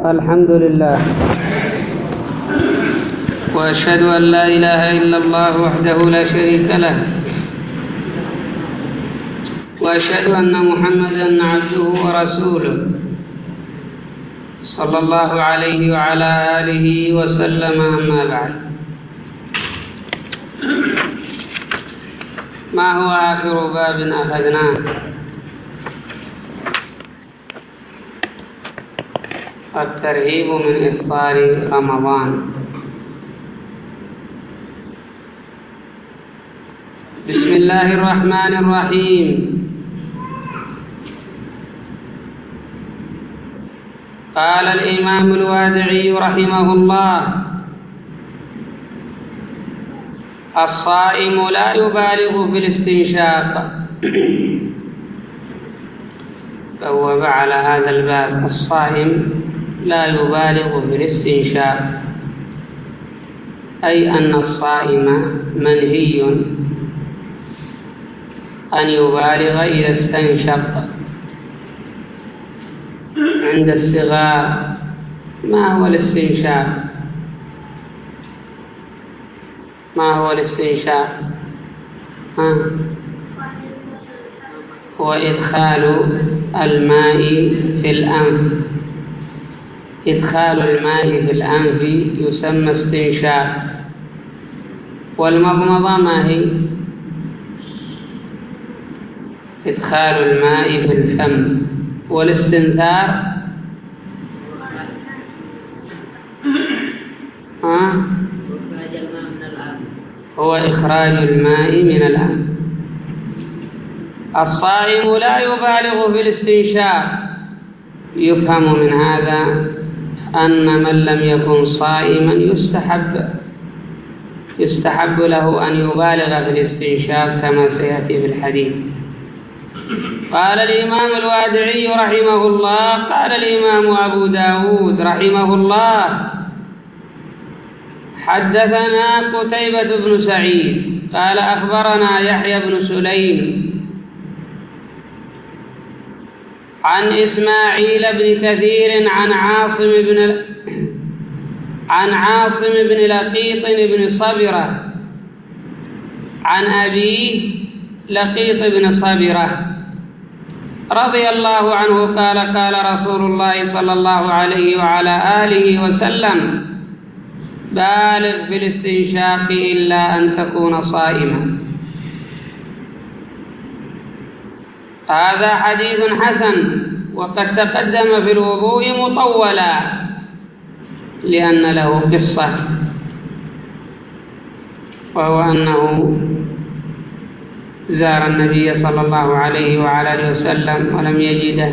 الحمد لله، وأشهد أن لا إله إلا الله وحده لا شريك له، وأشهد أن محمدًا عبده ورسوله صلى الله عليه وعلى آله وسلم. أما بعد، ما هو آخر باب أخذناه؟ الترهيب من إفطار رمضان. بسم الله الرحمن الرحيم. قال الإمام الوادعي رحمه الله: الصائم لا يبالغ في الاستنشاق. فهو على هذا الباب: الصائم لا يبالغ في الاستنشاق، أي أن الصائم منهي أن يبالغ إذا استنشق. عند الصغار ما هو الاستنشاق؟ ما هو الاستنشاق؟ هو إدخال الماء في الأنف. إدخال الماء في الأنف يسمى استنشاق. والمضمضة ما هي؟ إدخال الماء في الفم. والاستنثار هو إخراج الماء من الأنف. الصائم لا يبالغ في الاستنشاق. يفهم من هذا أن من لم يكن صائما يستحب له أن يبالغ في الاستنشاق كما سيأتي في الحديث. قال الإمام الوادعي رحمه الله: قال الإمام أبو داود رحمه الله: حدثنا قتيبة بن سعيد قال أخبرنا يحيى بن سليم عن إسماعيل بن كثير عن عاصم بن لقيط بن صبرة عن أبيه لقيط بن صبرة رضي الله عنه قال: قال رسول الله صلى الله عليه وعلى آله وسلم: بالغ في الاستنشاق إلا أن تكون صائما. هذا حديث حسن، وقد تقدم في الوضوء مطولا لأن له قصة، وهو أنه زار النبي صلى الله عليه وعلى آله وسلم ولم يجده،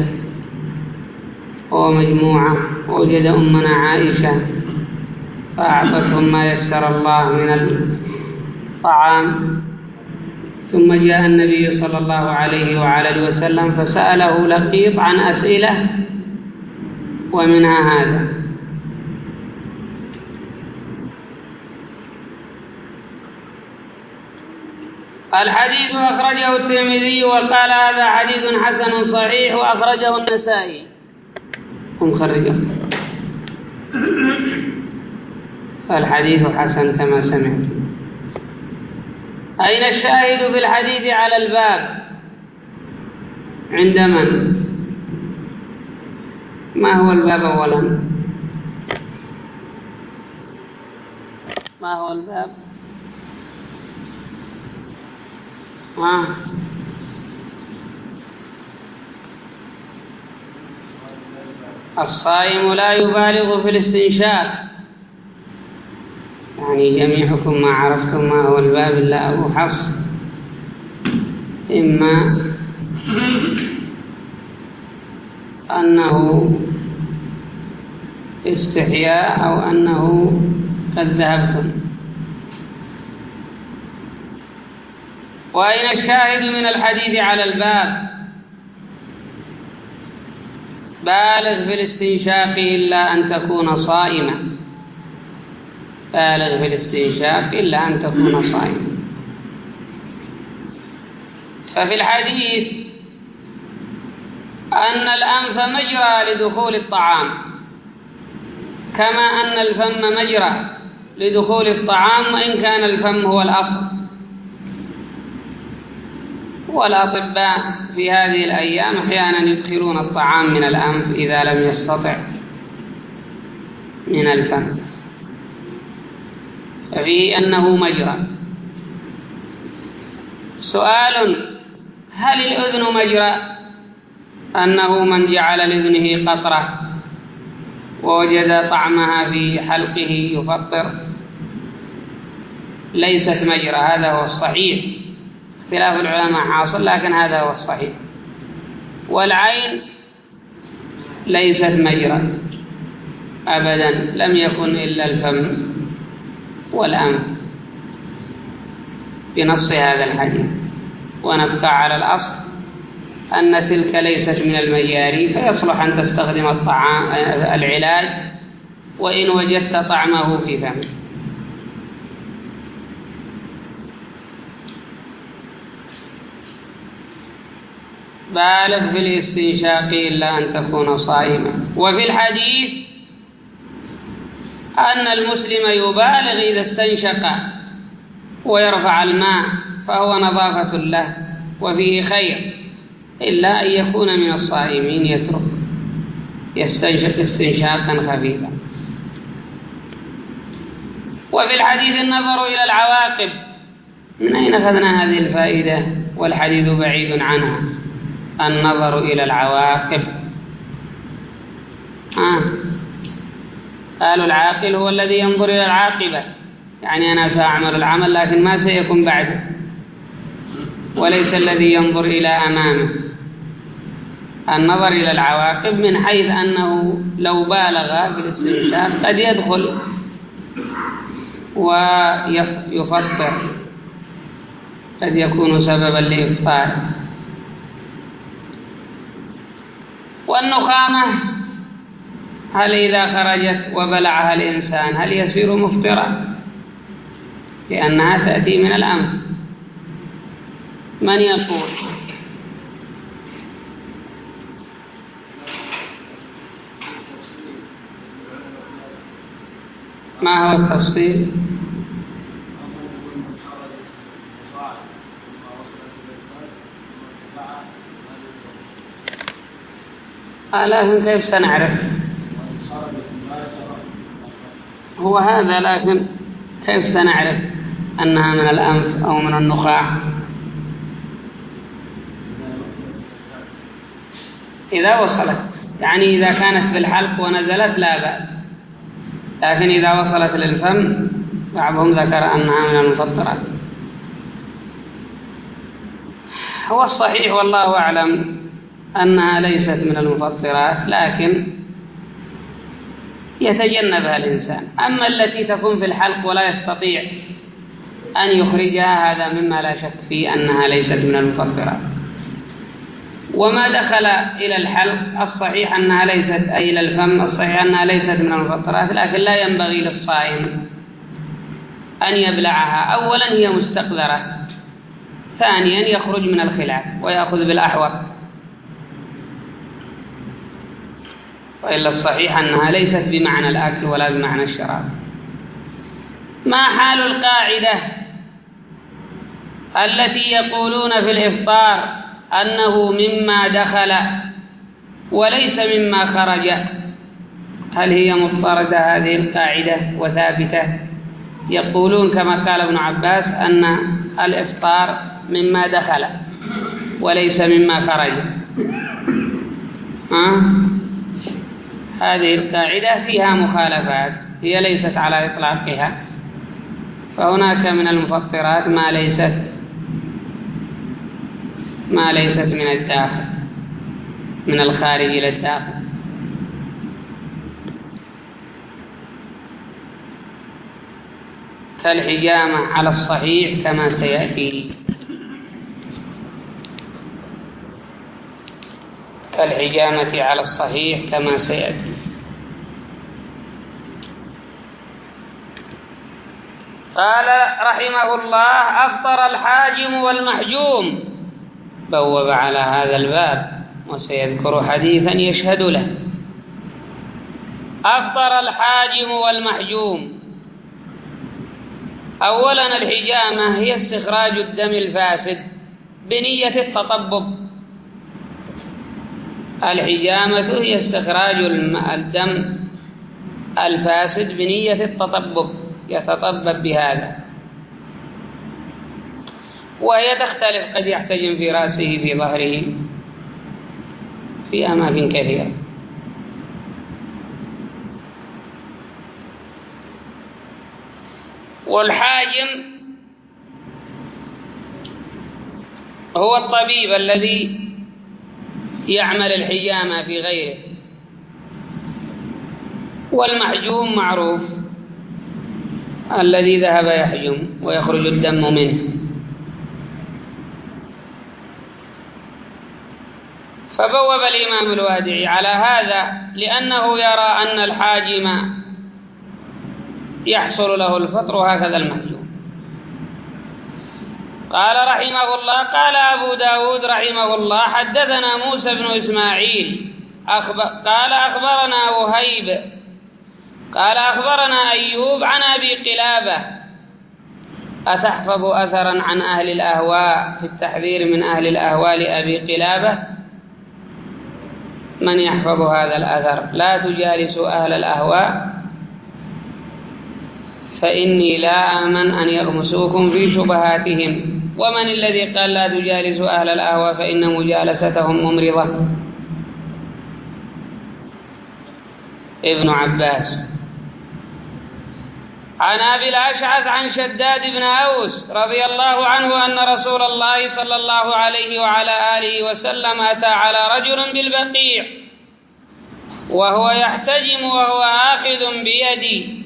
هو مجموعة، ووجد أمنا عائشة فأعطتهم ما يسر الله من الطعام. ثم جاء النبي صلى الله عليه وعلى آله وسلم فسأله لقيط عن أسئلة، ومنها هذا. الحديث أخرجه الترمذي وقال: هذا حديث حسن صحيح، وأخرجه النسائي. الحديث حسن كما سمعت. أين الشاهد في الحديث على الباب؟ عند من؟ ما هو الباب أولا؟ ما هو الباب؟ الصائم لا يبالغ في الاستنشاق. يعني جميعكم ما عرفتم ما هو الباب إلا أبو حفص، إما أنه استحياء أو أنه قد ذهبتم. وأين الشاهد من الحديث على الباب؟ بالغ في الاستنشاق إلا أن تكون صائما. بالغ في الاستنشاق إلا أن تكون صائما. ففي الحديث أن الأنف مجرى لدخول الطعام، كما أن الفم مجرى لدخول الطعام وإن كان الفم هو الأصل. والأطباء في هذه الأيام أحيانا يدخلون الطعام من الأنف إذا لم يستطع من الفم، ففيه أنه مجرى. سؤال: هل الأذن مجرى؟ أنه من جعل لأذنه قطرة ووجد طعمها في حلقه يفطر، ليست مجرى. هذا هو الصحيح، اختلاف العلماء حاصل لكن هذا هو الصحيح. والعين ليست مجرى أبدا، لم يكن إلا الفم والأنف بنص هذا الحديث. ونبقى على الأصل أن تلك ليست من المجاري، فيصلح أن تستخدم العلاج وإن وجدت طعمه في فمك. بالغ في الاستنشاق إلا أن تكون صائما. وفي الحديث أن المسلم يبالغ إذا استنشق ويرفع الماء فهو نظافة له وفيه خير، إلا أن يكون من الصائمين يترك يستنشق استنشاقا خفيفا. وفي الحديث النظر إلى العواقب. من أين أخذنا هذه الفائدة والحديث بعيد عنها؟ النظر إلى العواقب. قالوا العاقل هو الذي ينظر إلى العاقبة، يعني أنا سأعمل العمل لكن ما سيكون بعده، وليس الذي ينظر إلى أمامه. النظر إلى العواقب من حيث أنه لو بالغ في الاستنشاق قد يدخل ويفطر، قد يكون سببا لإفطار. والنخامة هل إذا خرجت وبلعها الإنسان هل يصير مفطرا؟ لأنها تأتي من الأنف. من يقول؟ ما هو التفصيل؟ لكن كيف سنعرف؟ هو هذا، لكن كيف سنعرف أنها من الأنف أو من النخاع؟ إذا وصلت، يعني إذا كانت في الحلق ونزلت لا بأس، لكن إذا وصلت للفم بعضهم ذكر أنها من المفطرات. هو الصحيح والله أعلم أنها ليست من المفطرات، لكن يتجنبها الإنسان. أما التي تكون في الحلق ولا يستطيع أن يخرجها هذا مما لا شك فيه أنها ليست من المفطرات. وما دخل إلى الحلق الصحيح أنها ليست، أي إلى الفم الصحيح أنها ليست من المفطرات، لكن لا ينبغي للصائم أن يبلعها. أولا هي مستقذرة، ثانيا يخرج من الخلاف ويأخذ بالأحوط، وإلا الصحيح أنها ليست بمعنى الأكل ولا بمعنى الشراب. ما حال القاعدة التي يقولون في الإفطار أنه مما دخل وليس مما خرج؟ هل هي مضطردة هذه القاعدة وثابتة؟ يقولون كما قال ابن عباس أن الإفطار مما دخل وليس مما خرج. هذه القاعدة فيها مخالفات، هي ليست على إطلاقها، فهناك من المفطرات ما ليست من الداخل، من الخارج إلى الداخل. كالحجامة على الصحيح كما سيأتي، كالحجامة على الصحيح كما سيأتي. قال رحمه الله: أفطر الحاجم والمحجوم. بوب على هذا الباب وسيذكر حديثا يشهد له. أفطر الحاجم والمحجوم. أولا الحجامة هي استخراج الدم الفاسد بنية التطبب. الحجامة هي استخراج الدم الفاسد بنية التطبب، يتطبب بهذا، وهي تختلف، قد يحتجم في رأسه، في ظهره، في أماكن كثيرة. والحاجم هو الطبيب الذي يعمل الحجامة في غيره، والمحجوم معروف الذي ذهب يحجم ويخرج الدم منه. فبوب الإمام الوادعي على هذا لأنه يرى أن الحاجم يحصل له الفطر، هكذا المحجوم. قال رحمه الله: قال أبو داود رحمه الله: حدثنا موسى بن إسماعيل قال أخبرنا وهيب قال أخبرنا أيوب عن أبي قلابة. أتحفظ أثرا عن أهل الأهواء في التحذير من أهل الأهواء لأبي قلابة؟ من يحفظ هذا الأثر؟ لا تجالسوا أهل الأهواء فإني لا آمن أن يغمسوكم في شبهاتهم. ومن الذي قال لا تجالسوا أهل الأهواء فإن مجالستهم ممرضة؟ ابن عباس. عن أبي الأشعث عن شداد بن أوس رضي الله عنه أن رسول الله صلى الله عليه وعلى آله وسلم أتى على رجل بالبقيع وهو يحتجم وهو آخذ بيدي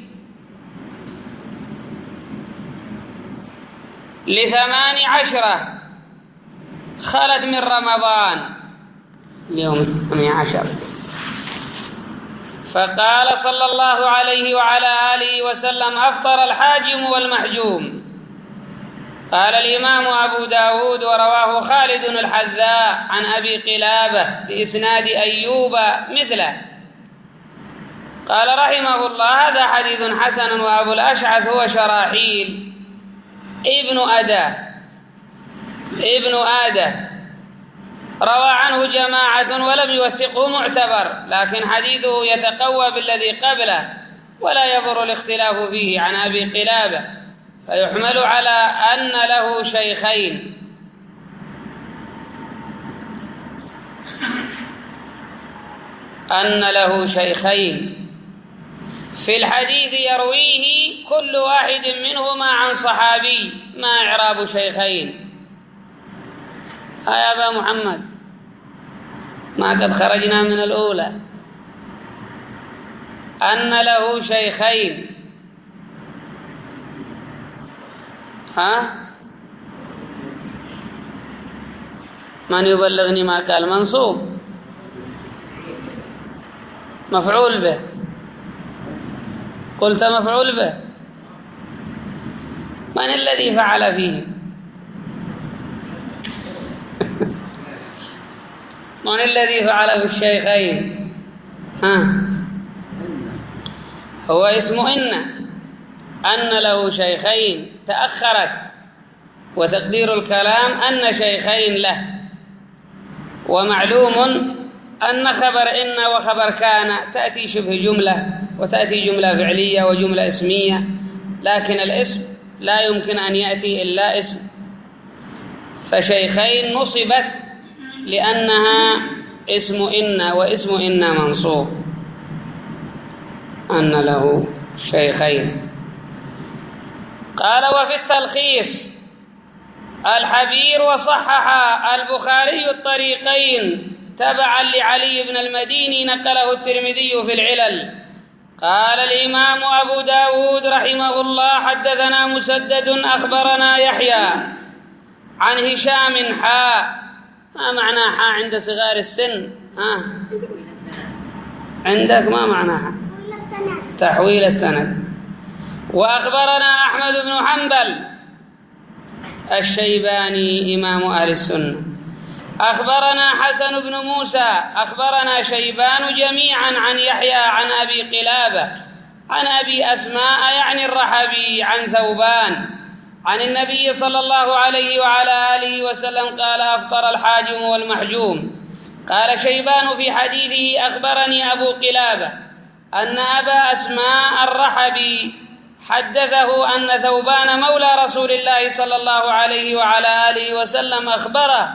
18 خلت من رمضان، يوم 18. فقال صلى الله عليه وعلى آله وسلم: أفطر الحاجم والمحجوم. قال الإمام أبو داود: ورواه خالد الحذاء عن أبي قلابة بإسناد أيوب مثله. قال رحمه الله: هذا حديث حسن. وأبو الأشعث هو شراحيل ابن آدة، روى عنه جماعة ولم يوثقه معتبر، لكن حديثه يتقوى بالذي قبله ولا يضر الاختلاف فيه. عن أبي قلابة، فيحمل على أن له شيخين، في الحديث يرويه كل واحد منهما عن صحابي. ما إعراب شيخين؟ يا أبا محمد، ما قد خرجنا من الأولى. أن له شيخين، من يبلغني ما قال؟ منصوب، مفعول به. قلت مفعول به. من الذي فعل فيه؟ من الذي فعل في الشيخين؟ هو اسم أن له شيخين تأخرت، وتقدير الكلام أن شيخين له. ومعلوم أن خبر إن وخبر كان تأتي شبه جملة، وتأتي جملة فعلية وجملة اسمية، لكن الاسم لا يمكن أن يأتي إلا اسم. فشيخين نصبت لأنها اسم إن، واسم إن منصوب. أن له شيخين. قال: وفي التلخيص الحبير وصحح البخاري الطريقين تبعا لعلي بن المديني، نقله الترمذي في العلل. قال الإمام أبو داود رحمه الله: حدثنا مسدد أخبرنا يحيى عن هشام ما معنى عند صغار السن؟ عندك ما معناها؟ تحويل السند. وأخبرنا أحمد بن حنبل الشيباني إمام أهل السنة أخبرنا حسن بن موسى أخبرنا شيبان جميعا عن يحيى عن أبي قلابة عن أبي أسماء يعني الرحبي عن ثوبان عن النبي صلى الله عليه وعلى آله وسلم قال أفطر الحاجم والمحجوم. قال شيبان في حديثه أخبرني أبو قلابة أن أبا أسماء الرحبي حدثه أن ثوبان مولى رسول الله صلى الله عليه وعلى آله وسلم أخبره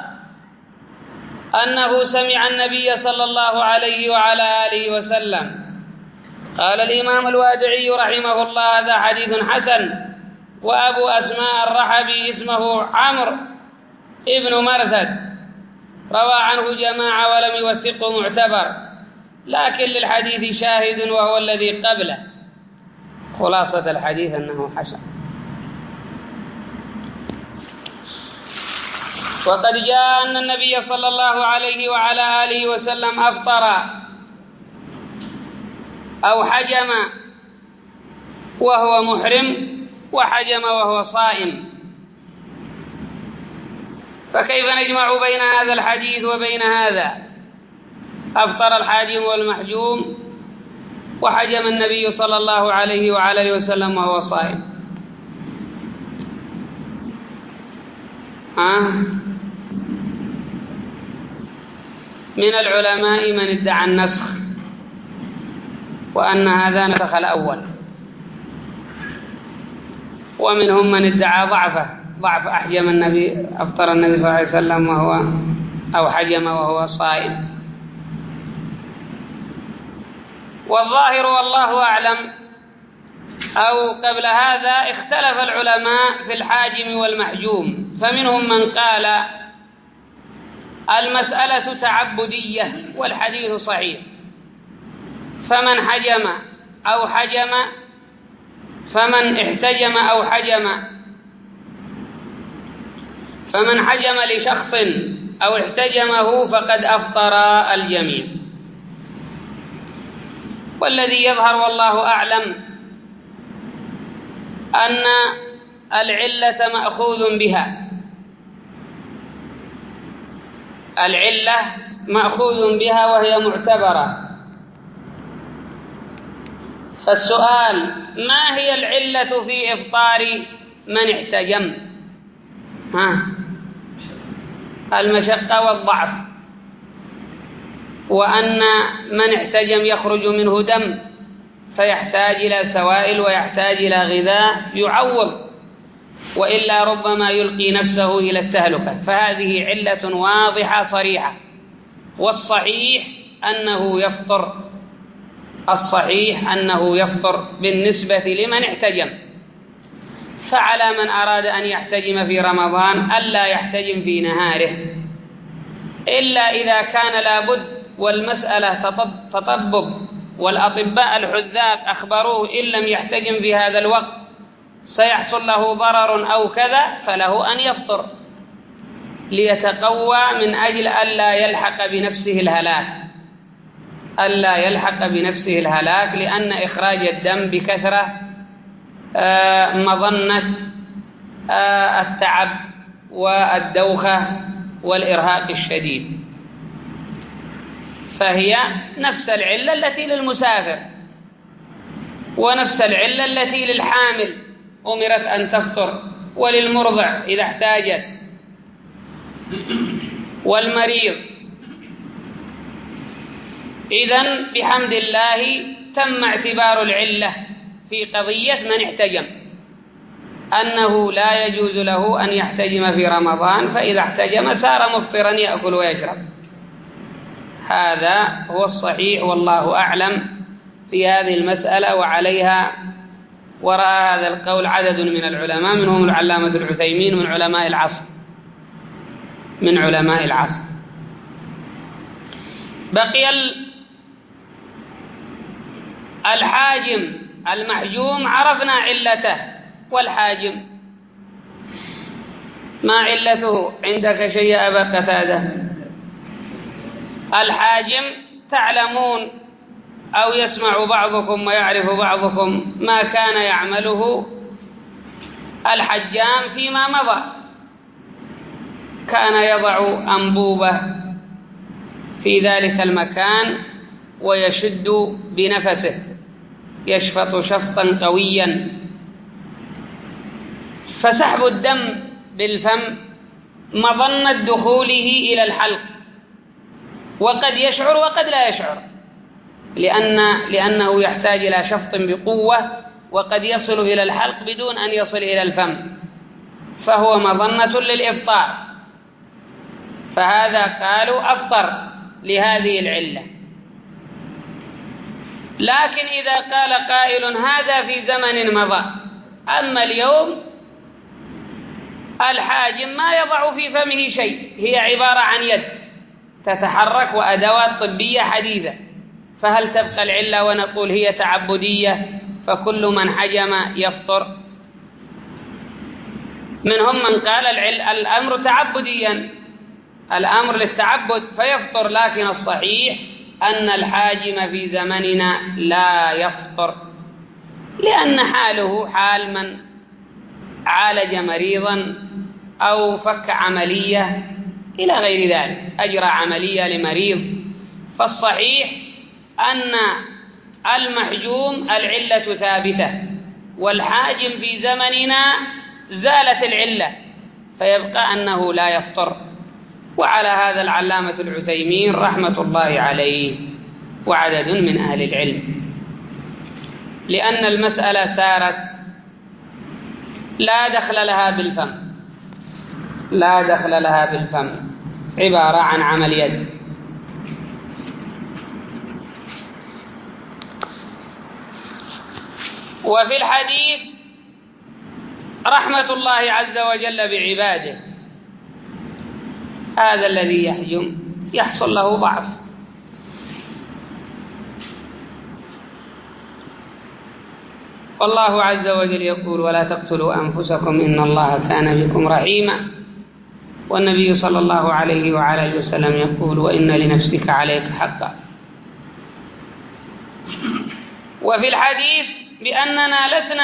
أنه سمع النبي صلى الله عليه وعلى آله وسلم. قال الإمام الوادعي رحمه الله هذا حديث حسن. وأبو أسماء الرحبي اسمه عمرو ابن مرثد روى عنه جماعة ولم يوثقه معتبر، لكن للحديث شاهد وهو الذي قبله. خلاصة الحديث أنه حسن. وقد جاء أن النبي صلى الله عليه وعلى آله وسلم أفطر أو حجم وهو محرم وحجم وهو صائم، فكيف نجمع بين هذا الحديث وبين هذا؟ أفطر الحاجم والمحجوم وحجم النبي صلى الله عليه وعلى آله وسلم وهو صائم. من العلماء من ادعى النسخ وأن هذا نسخ الأول، ومنهم من ادعى ضعف أحجم النبي أفطر النبي صلى الله عليه وسلم وهو أو حجم وهو صائم. والظاهر والله أعلم أو قبل هذا اختلف العلماء في الحاجم والمحجوم، فمنهم من قال المسألة تعبدية والحديث صحيح، فمن حجم أو حجم فمن احتجم أو حجم فمن حجم لشخص أو احتجمه فقد أفطر الجميع. والذي يظهر والله أعلم أن العلة مأخوذ بها، العلة مأخوذ بها وهي معتبرة. فالسؤال ما هي العلة في إفطار من احتجم؟ المشقة والضعف، وأن من احتجم يخرج منه دم فيحتاج إلى سوائل ويحتاج إلى غذاء يعوض، وإلا ربما يلقي نفسه إلى التهلكة. فهذه علة واضحة صريحة، والصحيح أنه يفطر، الصحيح أنه يفطر بالنسبة لمن احتجم. فعلى من أراد أن يحتجم في رمضان ألا يحتجم في نهاره، إلا إذا كان لابد والمسألة تطبب، والأطباء الحذاق أخبروه إن لم يحتجم في هذا الوقت سيحصل له ضرر أو كذا، فله أن يفطر ليتقوى من أجل ألا يلحق بنفسه الهلاك، ألا يلحق بنفسه الهلاك، لأن إخراج الدم بكثرة مظنة التعب والدوخة والإرهاق الشديد. فهي نفس العلة التي للمسافر ونفس العلة التي للحامل أمرت أن تفطر، وللمرضع إذا احتاجت، والمريض. إذن بحمد الله تم اعتبار العلة في قضية من احتجم، أنه لا يجوز له أن يحتجم في رمضان، فإذا احتجم صار مفطرا يأكل ويشرب. هذا هو الصحيح والله أعلم في هذه المسألة، وعليها وراء هذا القول عدد من العلماء، منهم العلامة العثيمين من علماء العصر. بقي الحاجم المحجوم عرفنا علته، والحاجم ما علته عندك شيء يا أبا قتادة؟ الحاجم تعلمون أو يسمع بعضكم ويعرف بعضكم ما كان يعمله الحجام فيما مضى، كان يضع أنبوبة في ذلك المكان ويشد بنفسه، يشفط شفطا قويا، فسحب الدم بالفم مظنة دخوله إلى الحلق، وقد يشعر وقد لا يشعر، لأنه يحتاج إلى شفط بقوة، وقد يصل إلى الحلق بدون أن يصل إلى الفم، فهو مظنة للإفطار، فهذا قالوا أفطر لهذه العلة. لكن إذا قال قائل هذا في زمن مضى، أما اليوم الحاجم ما يضع في فمه شيء، هي عبارة عن يد تتحرك وأدوات طبية حديثة، فهل تبقى العلة ونقول هي تعبدية فكل من حجم يفطر؟ منهم من قال الأمر تعبديا، الأمر للتعبد فيفطر، لكن الصحيح أن الحاجم في زمننا لا يفطر، لأن حاله حال من عالج مريضا أو فك عملية إلى غير ذلك، أجرى عملية لمريض، فالصحيح أن المحجوم العلة ثابتة، والحاجم في زمننا زالت العلة، فيبقى أنه لا يفطر. وعلى هذا العلامة العثيمين رحمة الله عليه وعدد من أهل العلم، لأن المسألة سارت لا دخل لها بالفم، لا دخل لها بالفم، عبارة عن عمل يد. وفي الحديث رحمة الله عز وجل بعباده، هذا الذي يحجم يحصل له ضعف، والله عز وجل يقول ولا تقتلوا أنفسكم إن الله كان بكم رحيما، والنبي صلى الله عليه وعلى آله وسلم يقول وإن لنفسك عليك حقا. وفي الحديث بأننا لسنا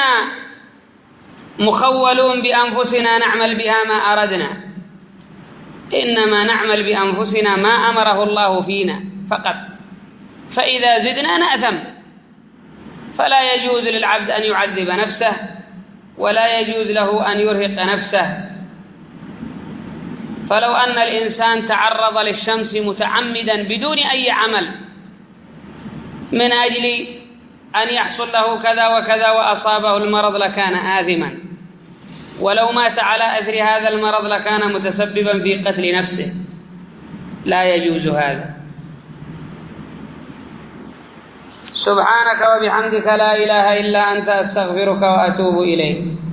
مخولون بأنفسنا نعمل بها ما أردنا، إنما نعمل بأنفسنا ما أمره الله فينا فقط، فإذا زدنا نأثم، فلا يجوز للعبد أن يعذب نفسه، ولا يجوز له أن يرهق نفسه. فلو أن الإنسان تعرض للشمس متعمدا بدون أي عمل من أجل أن يحصل له كذا وكذا وأصابه المرض لكان آثما، ولو مات على أثر هذا المرض لكان متسببا في قتل نفسه، لا يجوز هذا. سبحانك وبحمدك لا إله إلا أنت أستغفرك وأتوب إليك.